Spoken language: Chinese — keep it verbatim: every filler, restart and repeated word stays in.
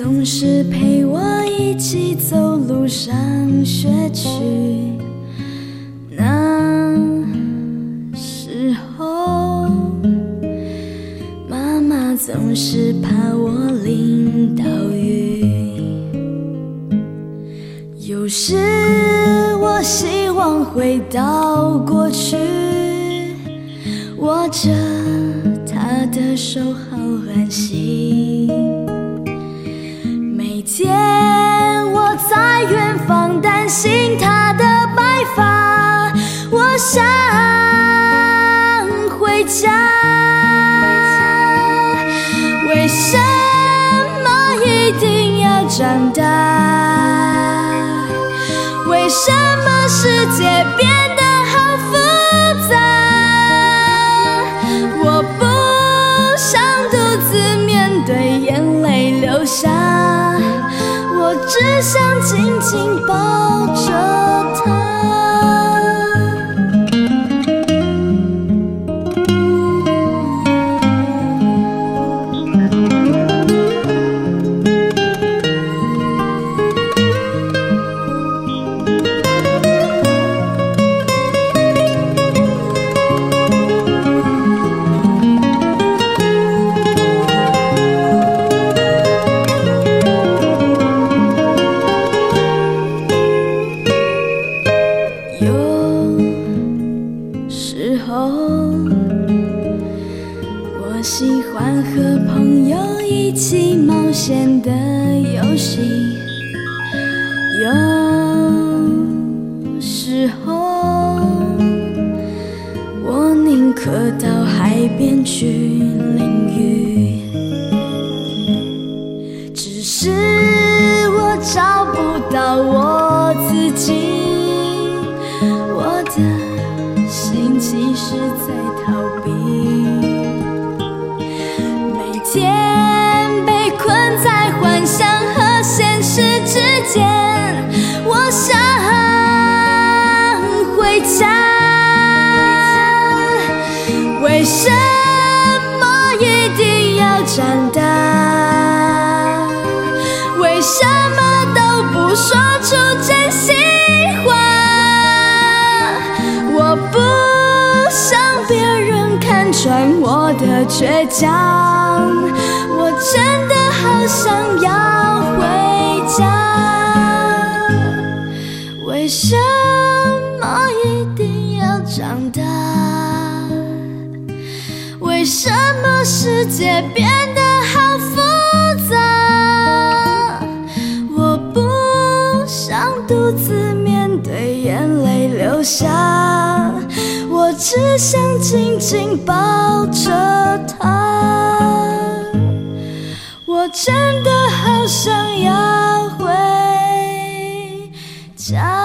总是陪我一起走路上学去。那时候，妈妈总是怕我淋到雨。有时我希望回到过去，握着她的手好安心。每天我在远方担心她的白发，我想回家。为什么一定要长大？为什么世界变得好复杂？我不想独自面对眼泪流下，我只想紧紧抱着她。我喜欢和朋友一起冒险的游戏，有时候我宁可到海边去淋雨，只是我找不到我自己，我的心其实在逃避。每天被困在幻想和现实之间，我想回家。为什么一定要长大？为什么都不说出真心话？我不想别人看穿我的倔强，我真的好想要回家。为什么一定要长大？为什么世界变得好复杂？我不想独自面对眼泪流下，我只想紧紧抱着她。我真的好想要回家。